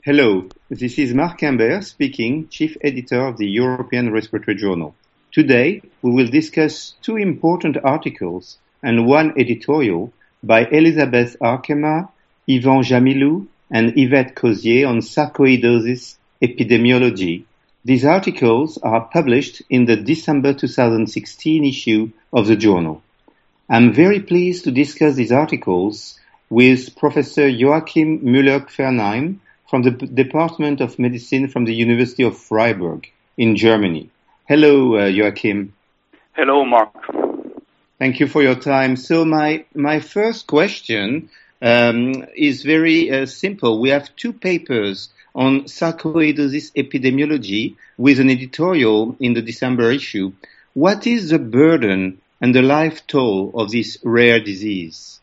Hello, this is Marc Imbert speaking, Chief Editor of the European Respiratory Journal. Today, we will discuss two important articles and one editorial by Elisabeth Arkema, Yvan Jamilou, and Yvette Cozier on sarcoidosis epidemiology. These articles are published in the December 2016 issue of the journal. I'm very pleased to discuss these articles with Professor Joachim Müller-Kvernheim from the Department of Medicine from the University of Freiburg in Germany. Hello, Joachim. Hello, Mark. Thank you for your time. So my first question is very simple. We have two papers on sarcoidosis epidemiology with an editorial in the December issue. What is the burden and the life toll of this rare disease?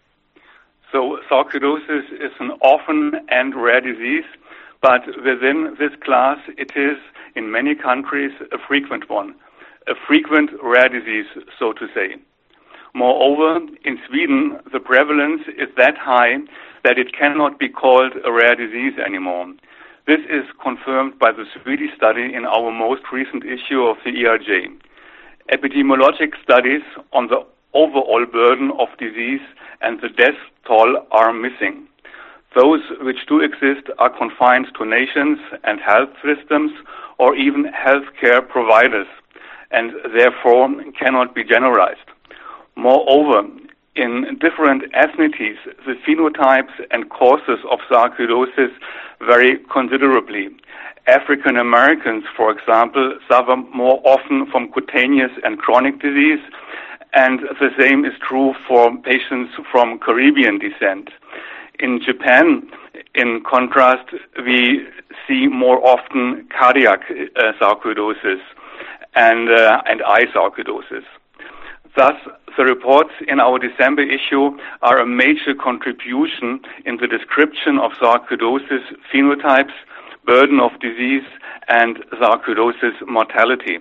So sarcoidosis is an orphan and rare disease, but within this class it is in many countries a frequent one, a frequent rare disease, so to say. Moreover, in Sweden the prevalence is that high that it cannot be called a rare disease anymore. This is confirmed by the Swedish study in our most recent issue of the ERJ. Epidemiologic studies on the overall burden of disease and the death toll are missing. Those which do exist are confined to nations and health systems or even healthcare providers and therefore cannot be generalized. Moreover, in different ethnicities, the phenotypes and causes of sarcoidosis vary considerably. African Americans, for example, suffer more often from cutaneous and chronic disease, and the same is true for patients from Caribbean descent. In Japan, in contrast, we see more often cardiac sarcoidosis and eye sarcoidosis. Thus, the reports in our December issue are a major contribution in the description of sarcoidosis phenotypes, burden of disease, and sarcoidosis mortality.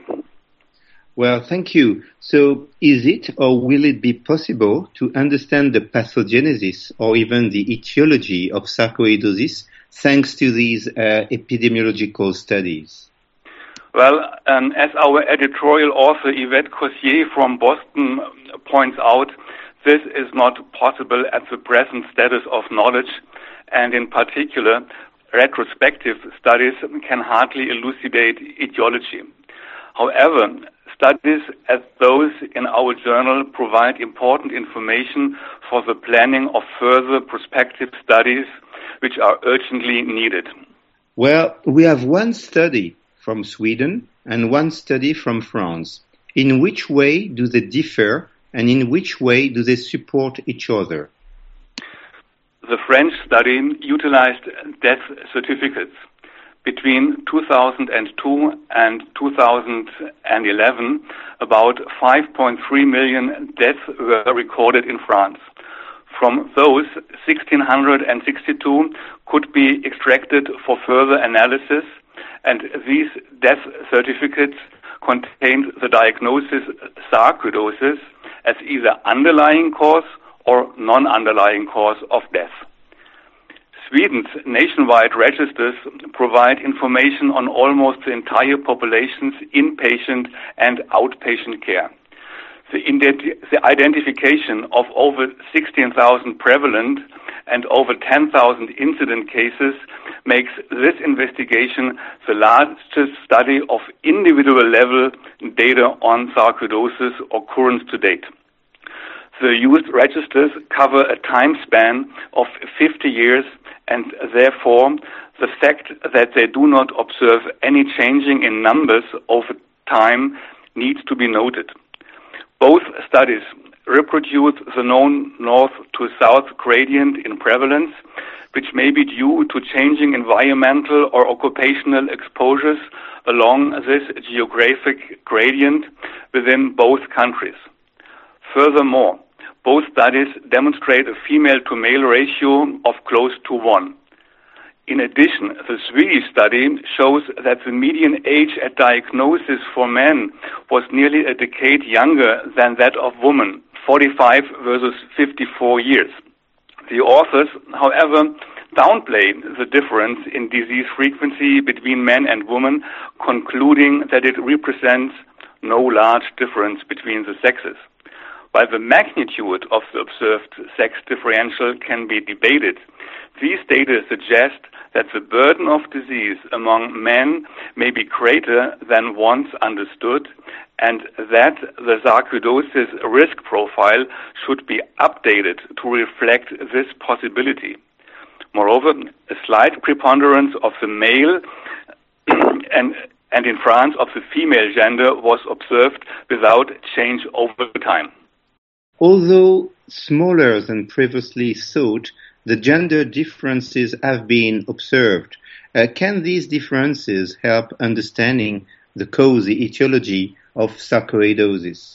Well, thank you. So is it or will it be possible to understand the pathogenesis or even the etiology of sarcoidosis thanks to these epidemiological studies? Well, as our editorial author Yvette Cozier from Boston points out, this is not possible at the present status of knowledge, and in particular, retrospective studies can hardly elucidate etiology. However, studies as those in our journal provide important information for the planning of further prospective studies which are urgently needed. Well, we have one study from Sweden and one study from France. In which way do they differ and in which way do they support each other? The French study utilized death certificates. Between 2002 and 2011, about 5.3 million deaths were recorded in France. From those, 1,662 could be extracted for further analysis, and these death certificates contained the diagnosis sarcoidosis as either underlying cause or non-underlying cause of death. Sweden's nationwide registers provide information on almost the entire population's inpatient and outpatient care. The identification of over 16,000 prevalent and over 10,000 incident cases makes this investigation the largest study of individual level data on sarcoidosis occurrence to date. The used registers cover a time span of 50 years, and therefore the fact that they do not observe any changing in numbers over time needs to be noted. Both studies reproduce the known north to south gradient in prevalence, which may be due to changing environmental or occupational exposures along this geographic gradient within both countries. Furthermore, both studies demonstrate a female-to-male ratio of close to 1. In addition, the Swedish study shows that the median age at diagnosis for men was nearly a decade younger than that of women, 45 versus 54 years. The authors, however, downplay the difference in disease frequency between men and women, concluding that it represents no large difference between the sexes. While the magnitude of the observed sex differential can be debated, these data suggest that the burden of disease among men may be greater than once understood, and that the sarcoidosis risk profile should be updated to reflect this possibility. Moreover, a slight preponderance of the male and in France of the female gender was observed without change over time. Although smaller than previously thought, the gender differences have been observed. Can these differences help understanding the cause, the etiology of sarcoidosis?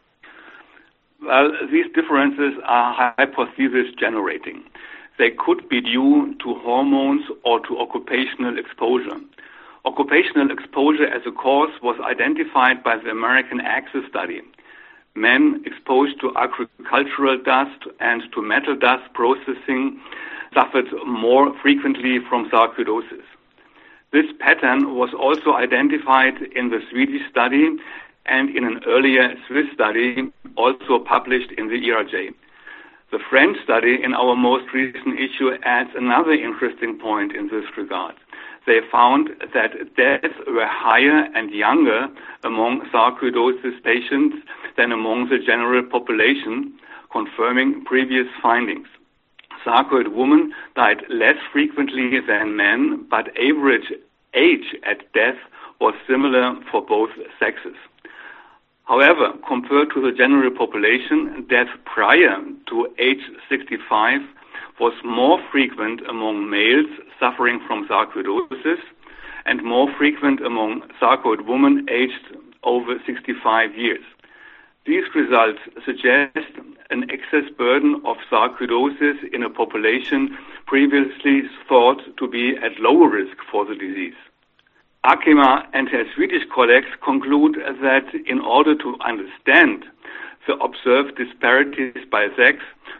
Well, these differences are hypothesis generating. They could be due to hormones or to occupational exposure. Occupational exposure as a cause was identified by the American Access study. Men exposed to agricultural dust and to metal dust processing suffered more frequently from sarcoidosis. This pattern was also identified in the Swedish study and in an earlier Swiss study also published in the ERJ. The French study in our most recent issue adds another interesting point in this regard. They found that deaths were higher and younger among sarcoidosis patients than among the general population, confirming previous findings. Sarcoid women died less frequently than men, but average age at death was similar for both sexes. However, compared to the general population, death prior to age 65 was more frequent among males suffering from sarcoidosis and more frequent among sarcoid women aged over 65 years. These results suggest an excess burden of sarcoidosis in a population previously thought to be at lower risk for the disease. Akema and her Swedish colleagues conclude that in order to understand the observed disparities by sex,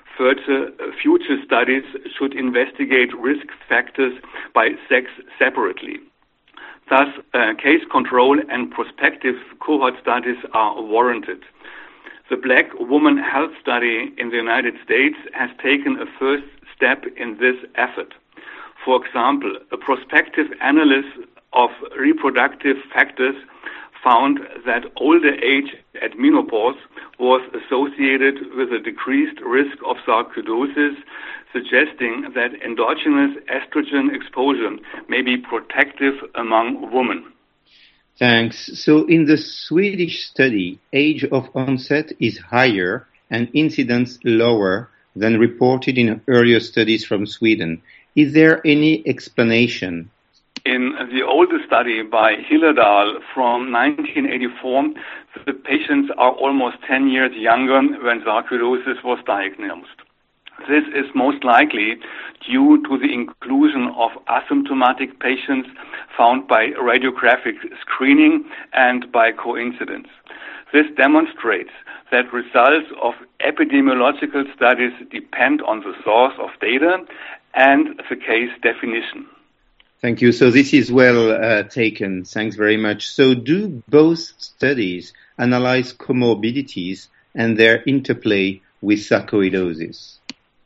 future studies should investigate risk factors by sex separately. Thus, case control and prospective cohort studies are warranted. The Black Woman Health Study in the United States has taken a first step in this effort. For example, a prospective analysis of reproductive factors found that older age at menopause was associated with a decreased risk of sarcoidosis, suggesting that endogenous estrogen exposure may be protective among women. Thanks. So in the Swedish study, age of onset is higher and incidence lower than reported in earlier studies from Sweden. Is there any explanation? In the older study by Hillerdahl from 1984, the patients are almost 10 years younger when sarcoidosis was diagnosed. This is most likely due to the inclusion of asymptomatic patients found by radiographic screening and by coincidence. This demonstrates that results of epidemiological studies depend on the source of data and the case definition. Thank you. So this is well taken. Thanks very much. So do both studies analyze comorbidities and their interplay with sarcoidosis?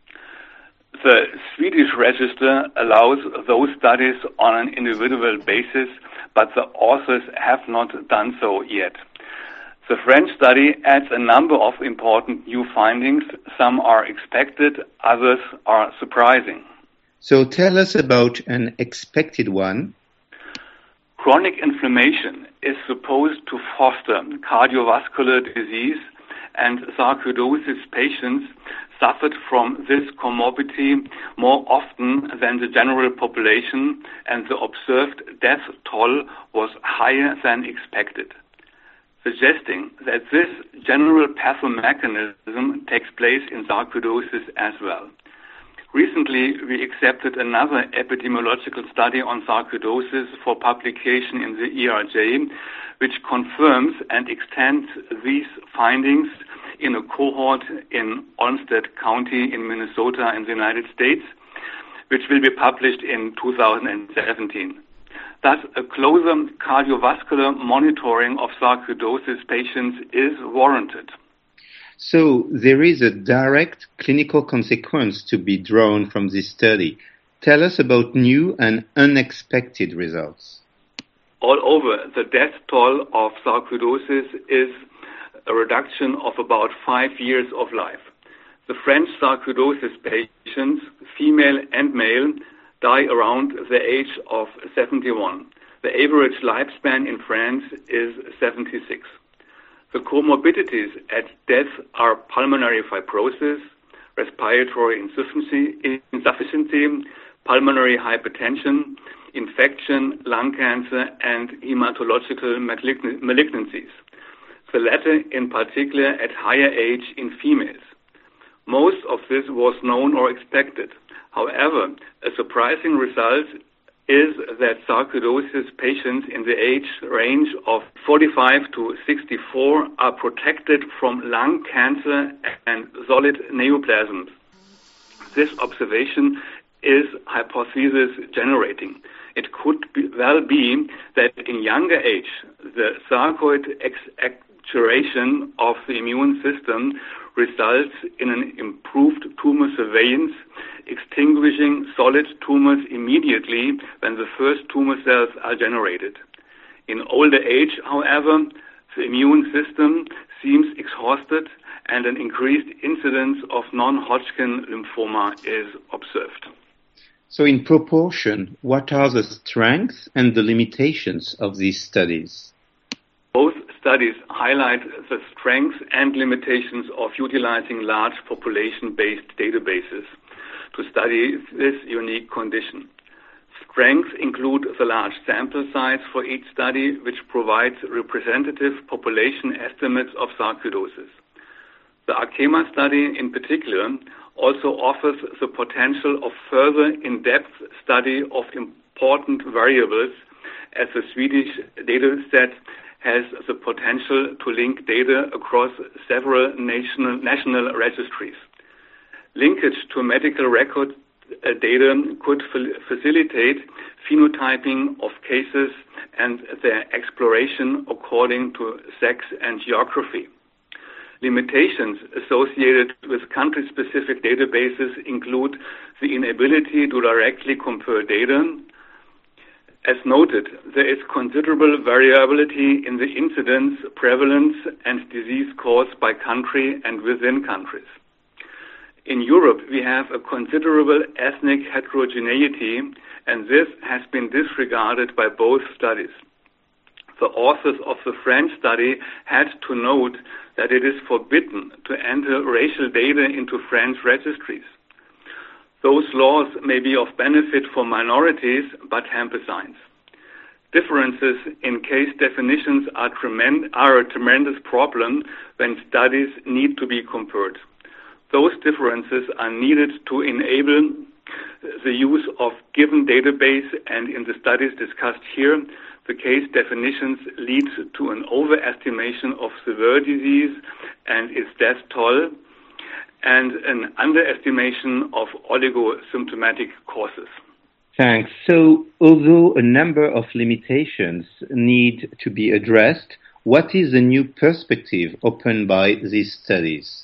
The Swedish register allows those studies on an individual basis, but the authors have not done so yet. The French study adds a number of important new findings. Some are expected, others are surprising. So tell us about an expected one. Chronic inflammation is supposed to foster cardiovascular disease, and sarcoidosis patients suffered from this comorbidity more often than the general population, and the observed death toll was higher than expected, suggesting that this general pathomechanism takes place in sarcoidosis as well. Recently, we accepted another epidemiological study on sarcoidosis for publication in the ERJ, which confirms and extends these findings in a cohort in Olmsted County in Minnesota in the United States. which will be published in 2017. Thus, a closer cardiovascular monitoring of sarcoidosis patients is warranted. So there is a direct clinical consequence to be drawn from this study. Tell us about new and unexpected results. All over, the death toll of sarcoidosis is a reduction of about 5 years of life. The French sarcoidosis patients, female and male, die around the age of 71. The average lifespan in France is 76. The comorbidities at death are pulmonary fibrosis, respiratory insufficiency, pulmonary hypertension, infection, lung cancer, and hematological malignancies. The latter in particular at higher age in females. Most of this was known or expected. However, a surprising result is that sarcoidosis patients in the age range of 45 to 64 are protected from lung cancer and solid neoplasms. This observation is hypothesis generating. It could well be that in younger age, the sarcoid actuation of the immune system results in an improved tumor surveillance, extinguishing solid tumors immediately when the first tumor cells are generated. In older age, however, the immune system seems exhausted and an increased incidence of non-Hodgkin lymphoma is observed. So in proportion, what are the strengths and the limitations of these studies? Both studies highlight the strengths and limitations of utilizing large population-based databases to study this unique condition. Strengths include the large sample size for each study, which provides representative population estimates of sarcoidosis. The ARKEMA study in particular also offers the potential of further in-depth study of important variables, as the Swedish data set has the potential to link data across several national registries. Linkage to medical record data could facilitate phenotyping of cases and their exploration according to sex and geography. Limitations associated with country-specific databases include the inability to directly compare data. As noted, there is considerable variability in the incidence, prevalence, and disease caused by country and within countries. In Europe, we have a considerable ethnic heterogeneity, and this has been disregarded by both studies. The authors of the French study had to note that it is forbidden to enter racial data into French registries. Those laws may be of benefit for minorities, but hamper science. Differences in case definitions are a tremendous problem when studies need to be compared. Those differences are needed to enable the use of given database, and in the studies discussed here, the case definitions lead to an overestimation of severe disease and its death toll, and an underestimation of oligosymptomatic causes. Thanks. So, although a number of limitations need to be addressed, what is the new perspective opened by these studies?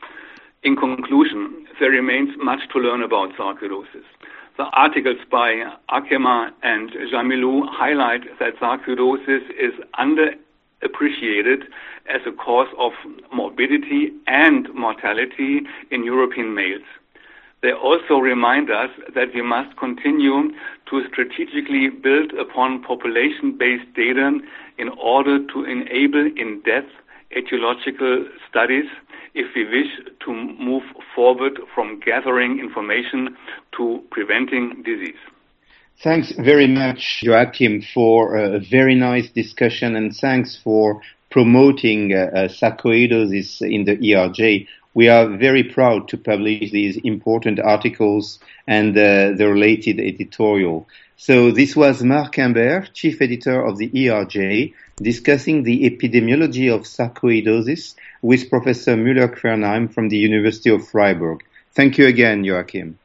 In conclusion, there remains much to learn about sarcoidosis. The articles by ARKEMA and Jamilou highlight that sarcoidosis is underappreciated as a cause of morbidity and mortality in European males. They also remind us that we must continue to strategically build upon population-based data in order to enable in-depth etiological studies if we wish to move forward from gathering information to preventing disease. Thanks very much, Joachim, for a very nice discussion, and thanks for promoting sarcoidosis in the ERJ. We are very proud to publish these important articles and the related editorial. So this was Marc Imbert, Chief Editor of the ERJ, discussing the epidemiology of sarcoidosis with Professor Müller-Quernheim from the University of Freiburg. Thank you again, Joachim.